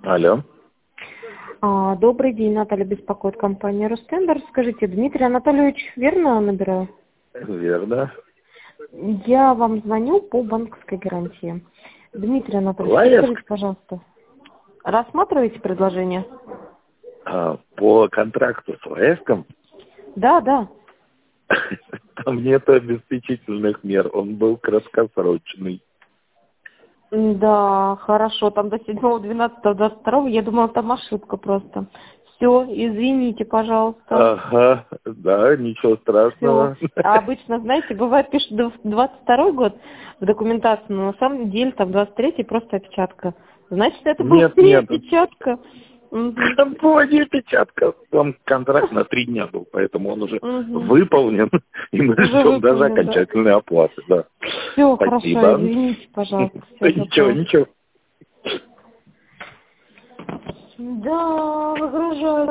Алло. Добрый день, Наталья беспокоит, компания Ростендер. Скажите, Дмитрий Анатольевич, верно набираю? Верно. Я вам звоню по банковской гарантии. Дмитрий Анатольевич, Лаевск? скажите, пожалуйста, рассматриваете предложение? По контракту с Лаевском Да. там нет обеспечительных мер, он был краткосрочный. Да, хорошо, там до 7.12.22, я думала, там ошибка просто. Все, извините, пожалуйста. Ага, да, ничего страшного. Всё. А обычно, знаете, бывает, пишут 22 год в документации, но на самом деле там 23-й просто опечатка. Значит, это была не Нет. опечатка. Мгм. Там была не опечатка. Там контракт на 3 дня был, поэтому он уже Мгм. выполнен, и мы Уже ждем даже выполнен, да. окончательной оплаты. Да. Все, хорошо, Спасибо. извините, пожалуйста, Да все запрос. ничего. Да, выгружаю.